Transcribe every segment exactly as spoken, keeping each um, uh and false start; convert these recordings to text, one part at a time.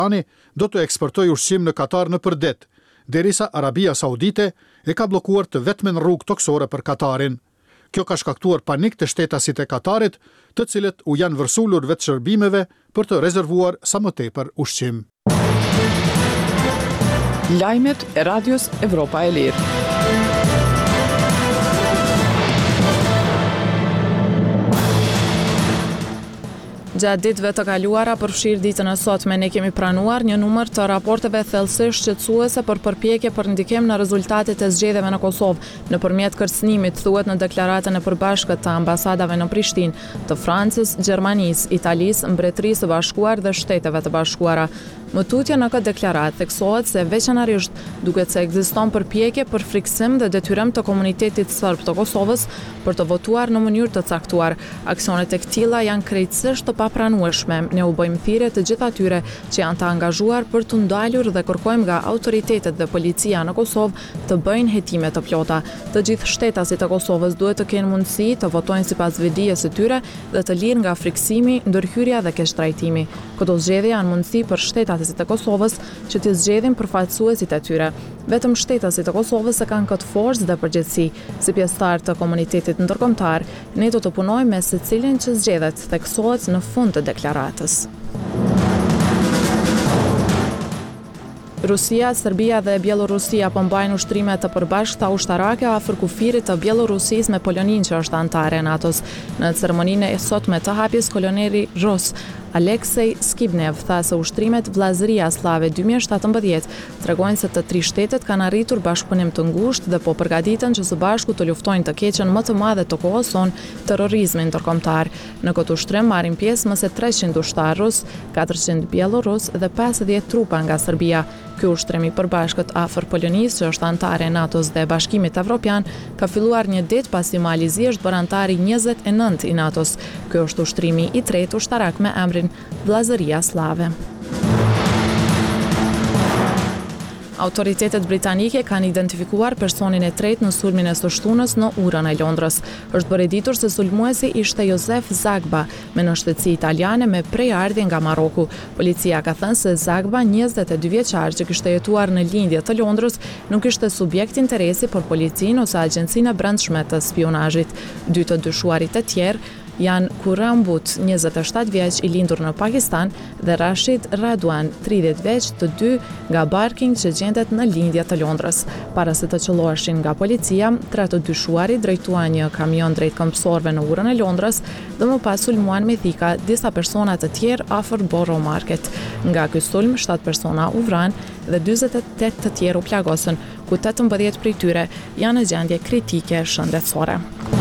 Ani do të eksportojë ushqim në Katar në përdet, derisa Arabia Saudite e ka bllokuar të vetmen rrugë toksore për Katarin. Kjo ka shkaktuar panik të shtetasit e Katarit, të cilët u janë vërsulur vetë shërbimeve për të rezervuar sa më tepër ushqim. Lajmet e Radios Evropa e Lirë. Gjatë ditëve të kaluara përfshirë ditën e sotme ne kemi pranuar një numër të raporteve thellësisht shqetësuese për përpjekje për ndikim në rezultatet e zgjedhjeve në Kosovë. Nëpërmjet kërcënimit thuhet në deklaratën e përbashkët të ambasadave në Prishtinë, të Francës, Gjermanisë, Italisë, Mbretërisë së Bashkuar dhe Shteteve të Bashkuara. Më tutje në këtë deklaratë theksohet se veçanërisht duket se ekziston përpjekje për friksim dhe detyrim të komunitetit serb të Kosovës për të votuar në mënyrë të caktuar. Aksionet e këtilla janë krejtësisht të papranueshme. Ne u bëjmë thirrje të gjithë atyre që janë të angazhuar për të ndalur dhe kërkojmë nga autoritetet dhe policia në Kosovë të bëjnë hetime të plota. Të gjithë shtetasit e Kosovës duhet të kenë mundësi të votojnë sipas vedijes së tyre dhe të lirë nga friksimi, ndërhyrja dhe keqtrajtimi. Këto zgjedhje janë mundësi për shtetasit e Kosovës që të zgjedhin përfaqësuesit e tyre. Vetëm shtetasit e Kosovës e kanë këtë forcë dhe përgjegjësi. Si pjesëtar të komunitetit ndërkombëtar, ne do të punojmë me secilin që zgjedhet, theksohet në fund të deklaratës. Rusia, Serbia dhe Bielorusia po mbajnë ushtrime të përbashkëta ushtarake afër kufirit të Bielorusisë me Poloninë që është anëtare e NATO-s. Në ceremoninë e sotme të hapjes, koloneli Ros Aleksej Skibnev tha se ushtrimet Vllazëria Slave dy mijë e shtatëmbëdhjetë tregojnë se të tri shtetet kanë arritur bashkëpunim të ngushtë dhe po përgatiten që së bashku të luftojnë të keqen më të madhe të kohës son, terrorizmin ndërkombëtar. Në këtë ushtrim marrin pjesë më se treqind ushtarë rus, katërqind bielorus dhe pesëdhjetë trupa nga Serbia. Ky ushtrim i përbashkët afër Polonisë, që është anëtare e NATO-s dhe Bashkimit Evropian, ka filluar një ditë pasi Malizi është bërë anëtar i njëzet e nëntë i NATO-s. Ky është ushtrimi i tretë ushtarak me emrin Vllazëria Slave. Autoritetet britanike kanë identifikuar personin e tretë në sulmin e së shtunës në urën e Londrës. Është bërë e ditur se sulmuesi ishte Josef Zagba, me nënshtëtësi italiane me prejardhje nga Maroku. Policia ka thënë se Zagba, njëzet e dy vjeçar që kishte jetuar në lindje të Londrës, nuk ishte subjekt interesi për policinë ose agjencinë e brendshme të spionazhit. Dy të dyshuarit e tjerë janë Kuram But, njëzet e shtatë vjeç, i lindur në Pakistan, dhe Rashid Radwan, tridhjetë vjeç, të dy nga Barking, që gjendet në lindje të Londrës. Para se të qelloheshin nga policia, tre të dyshuarit drejtuan një kamion drejt këmbësorëve në urën e Londrës dhe më pas sulmuan me thika disa persona të tjerë afër Borough Market. Nga ky sulm, shtatë persona u vranë dhe dyzet e tetë të tjerë u plagosën, ku tetëmbëdhjetë prej tyre janë në gjendje kritike shëndetësore.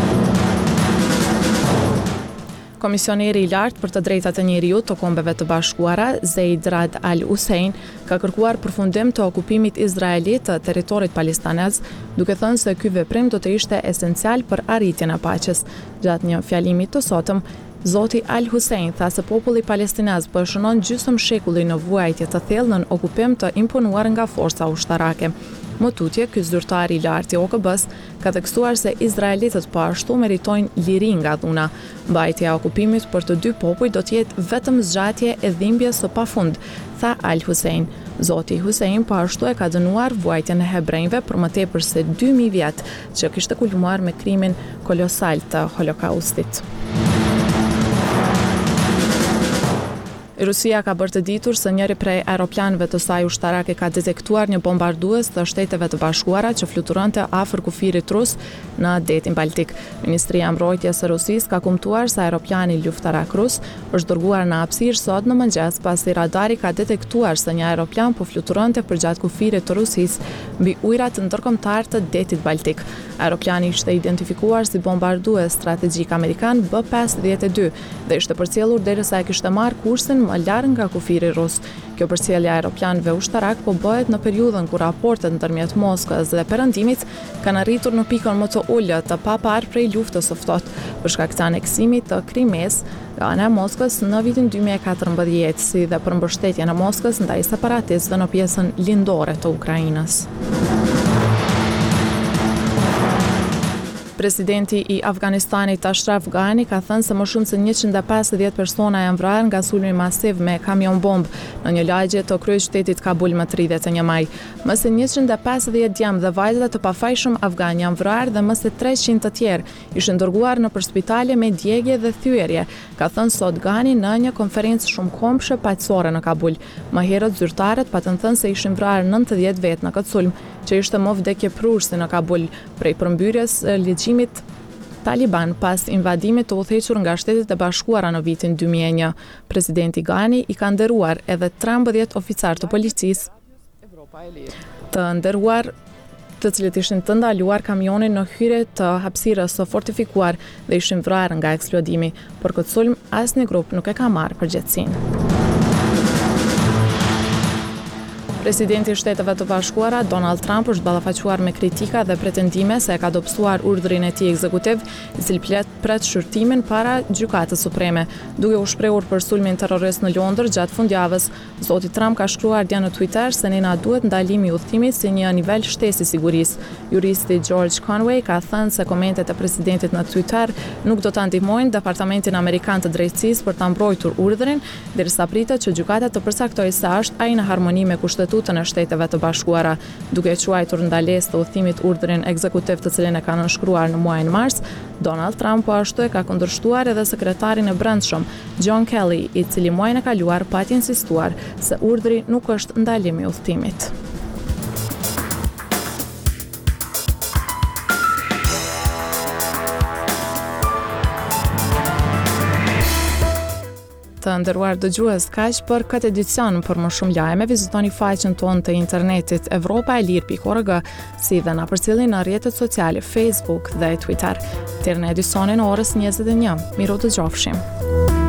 Komisioneri i lartë për të drejtat e njeriut të Kombeve të Bashkuara, Zeid Rad Al Hussein, ka kërkuar përfundim të okupimit izraelit të territorit palestinez, duke thënë se ky veprim do të ishte esencial për arritjen e paqes. Gjatë një fjalimi të sotëm, Zoti Al Hussein tha se populli palestinez po shënon gjysmë shekulli në vuajtje të thellë nën okupim të imponuar nga forca ushtarake. Më tutje, ky zyrtar i lartë i O K B-s ka theksuar se izraelitët po ashtu meritojnë liri nga dhuna. Mbajtja e okupimit për të dy popuj do të jetë vetëm zgjatje e dhimbjes së pafund, tha Al Hussein. Zoti Hussein po ashtu e ka dënuar vuajtjen e hebrejve për më tepër se dy mijë vjet, që kishte kulmuar me krimin kolosal të Holokaustit. Rusia ka bërë të ditur se njëri prej aeroplanëve të saj ushtarake ka detektuar një bombardues të Shteteve të Bashkuara që fluturonte afër kufirit rus në detin Baltik. Ministria e Mbrojtjes së Rusisë ka kumtuar se aeroplani luftarak rus është dërguar në hapësirë sot në mëngjes pasi radari ka detektuar se një aeroplan po fluturonte përgjatë kufirit të Rusisë mbi ujërat ndërkombëtar të detit Baltik. Aeroplani ishte identifikuar si bombardues strategjik amerikan B pesëdhjetë e dy dhe ishte përcjellur derisa e kishte marrë kursin më larg nga kufiri rus. Kjo përcjellje e aeroplanëve ushtarak po bëhet në periudhën kur raportet ndërmjet Moskës dhe Perëndimit kanë arritur në pikën më të ulët të paparë prej luftës së ftohtë për shkak të aneksimit të Krimes nga ana e Moskës në vitin dy mijë e katërmbëdhjetë, si dhe për mbështetjen e Moskës ndaj separatistëve në pjesën lindore të Ukrainës. Presidenti i Afganistanit Ashraf Ghani ka thënë se më shumë se njëqind e pesëdhjetë persona janë vrarë nga sulmi masiv me kamion bomb në një lagje të kryeqytetit Kabul më tridhjetë e një maj. Më se njëqind e pesëdhjetë djemë dhe vajza të pafajshëm afgan janë vrarë dhe më se treqind të tjerë ishin dërguar në për spitale me djegje dhe thyerje, ka thënë sot Ghani në një konferencë shumë kombshme paqësore në Kabul. Më herët zyrtarët patën thënë se ishin vrarë nëntëdhjetë vetë në këtë sulm, që ishte më vdekje prurësi në Kabul prej përmbyrjes ligjimit Taliban pas invadimit të udhëhequr nga Shtetet e Bashkuara në vitin dy mijë e një. Presidenti Ghani i ka nderuar edhe trembëdhjetë oficar të policisë të nderuar të cilët ishin të ndaluar kamionin në hyrje të hapësirës së fortifikuar dhe ishin vrarë nga eksplodimi. Por këtë sulm asnjë grup nuk e ka marrë përgjegjësinë. Presidenti i Shteteve të Bashkuara, Donald Trump, është ballafaquar me kritika dhe pretendime se e ka dobësuar urdhrin e tij ekzekutiv, i cili pret shqyrtimin para Gjykatës Supreme. Duke u shprehur për sulmin terrorist në Londër gjatë fundjavës, zoti Trump ka shkruar dje në Twitter se ne na duhet ndalimi i udhëtimit si një nivel shtesë i sigurisë. Juristi George Conway ka thënë se komentet e presidentit në Twitter nuk do ta ndihmojnë Departamentin Amerikan të Drejtësisë për ta mbrojtur urdhrin, derisa pritet që gjykata të përcaktojë se është ai në harmoni me kushtetutën e Shteteve të Bashkuara. Duke quajtur ndalesë të udhëtimit urdhrin ekzekutiv të cilin e ka nënshkruar në muajin mars, Donald Trump po ashtu e ka kundërshtuar edhe sekretarin e brendshëm, John Kelly, i cili muajin e kaluar pati insistuar se urdhri nuk është ndalim i udhëtimit. Të nderuar dëgjues, kaq për këtë edicion. Për më shumë lajme vizitoni faqen tonë të internetit evropa e lirë pikë org, si dhe na përcjellni në rrjetet sociale Facebook dhe Twitter. Deri në edicionin orës njëzet e një. Miru të gjofshim.